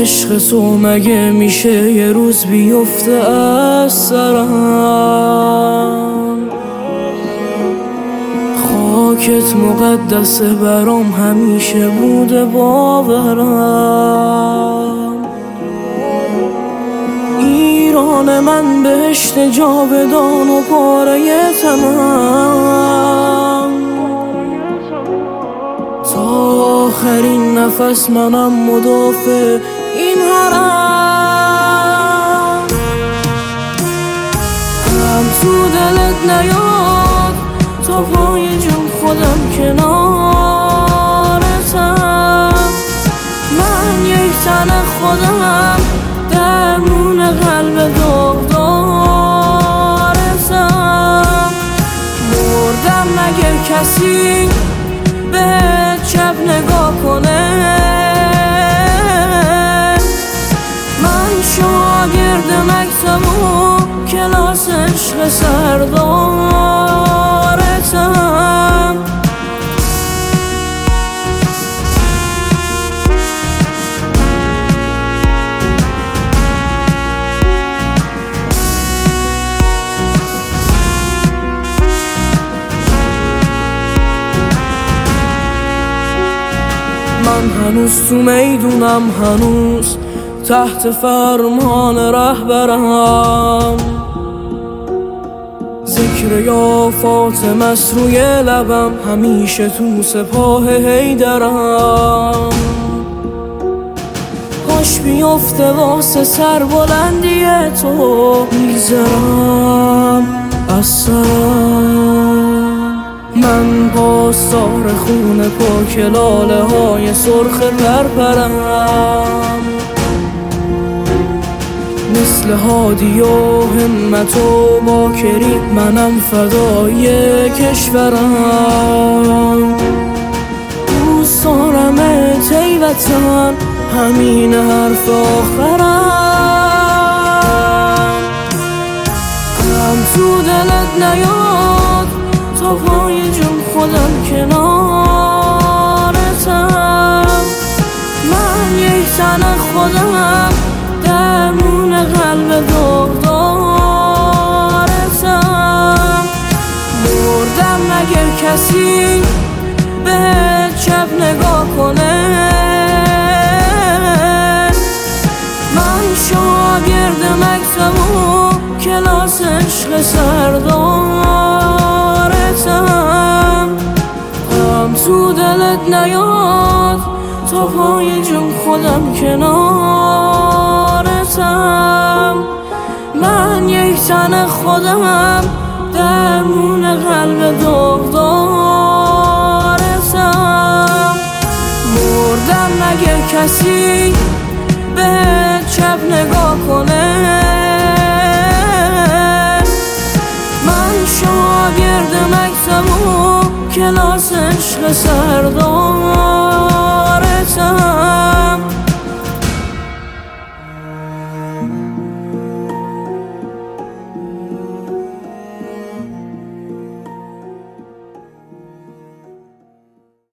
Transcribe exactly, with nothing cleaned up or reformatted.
عشق تو مگه میشه یه روز بیفته از سرم؟ خاکت مقدسه برام همیشه بوده باورم. ایران من بهشت جاودان و پاره تنم، تا آخرین نفس منم مدافع این حرم. هم تو دلت نیاد تا پای جون خودم کنارتم. من یک تن خودم درمون قلب داغدارتم. مردم مگه کسی به چپ نگاه کنه؟ من شاگرد مکتب و کلاس عشق سردارتم. من هنوز تو میدونم، هنوز تحت فرمان رهبرم. ذکر یا فاطمه است روی لبم، همیشه تو سپاه حیدرم. کاش بیفته واسه سربلندی تو میذارم از سرم. من پاسدار خون پاک لاله های سرخ پرپرم. مثل هادی و همت و باکری منم فدای کشورم. دوست دارم ای وطن، همین حرف آخرم. هم تو دلت نیاد تا پای جون خودم کنارتم. من یک تن خودم درمون قلب داغدارتم. مردم مگر کسی به چپ نگاه کنه؟ من شاگرد مکتب و کلاس عشق سردارتم. هم تو دلت نیاد تا پای جون خودم کنارتم. من یک تن خودم درمون قلب داغدارتم. مردم مگر کسی به چپ نگاه کنه؟ من شاگرد مکتب و کلاس عشق سردار